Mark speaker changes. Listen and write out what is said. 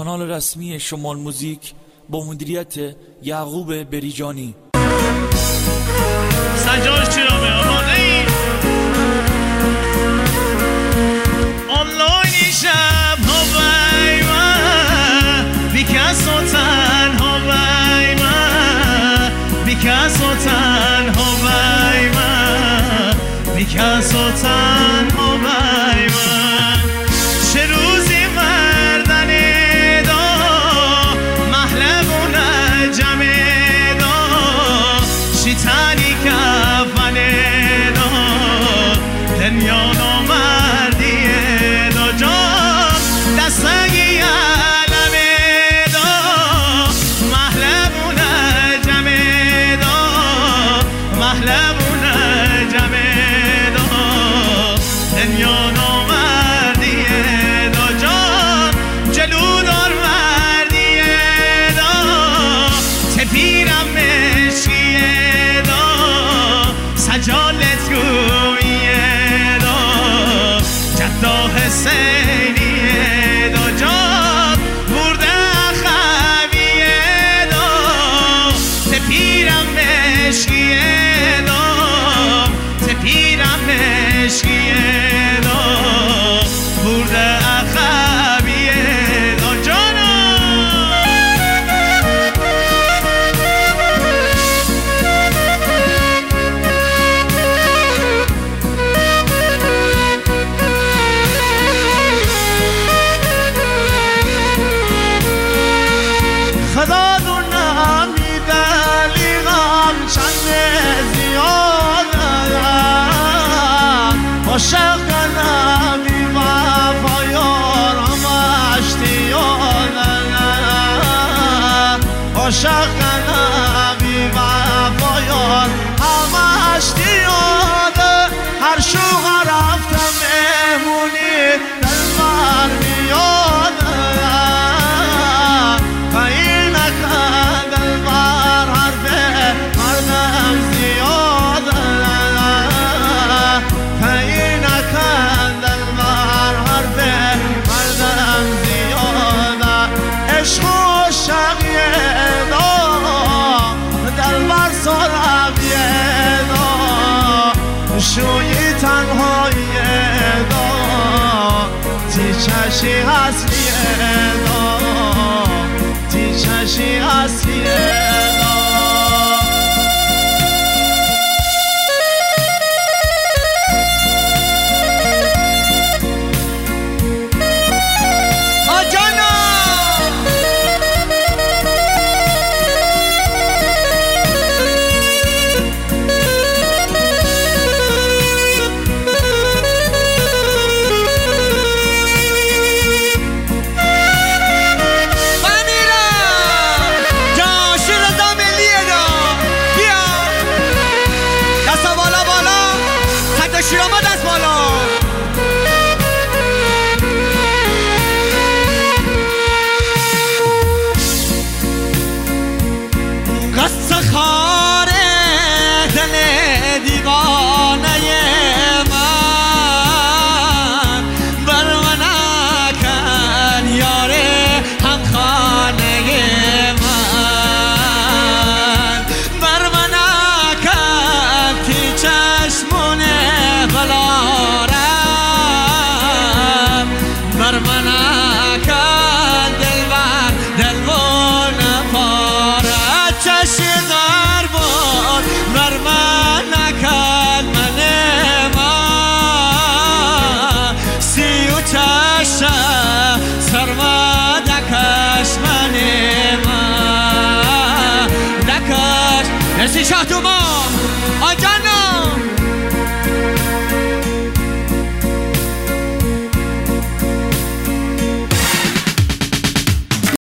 Speaker 1: کانال رسمی شمال موزیک با مدیریت یعقوب بریجانی.
Speaker 2: سجاد چرامه آماده ای؟ آنلاینی شب ها بای من بیکس و تنها بای من بیکس و تنها بای من بیکس و تنها بای من چه روزی مردن دا محلب و نجم دا شیطانی کفن دا دنیا نامردی دا جان دستگی علم دا محلب و نجم دا محلب و نجم دا دنیا نامردی دا جان جلو دار مردی دا تپیرم مشکی دا سجالت گویه دا جدا حسینی دا جان برده خویه دا تپیرم مشکی دا تپیرم مشکی دا برده خویه دا جانا خدا دونه میدلی غم چند زیاده عاشق نمی وفا یارم اشتیاده عاشق نمی وفا یار هم اشتیاده هر شوق رفتم مهمونی دل بر میاده عشق و شقیه دا دل بر سرقیه دا شوی تنهاییه دا تی چشی اصلیه دا تی چشی اصلیه دا شیرامه دست بالا قصه خاره دل دیوانه من بر من کن یاره هم خانه من بر من کن تی چشمونه بلارم بر من کن دلبر دلبون پاره چشی غربون بر من کن من سی و چشه سرما دکش من دکش مرسی شاه دوما آنجا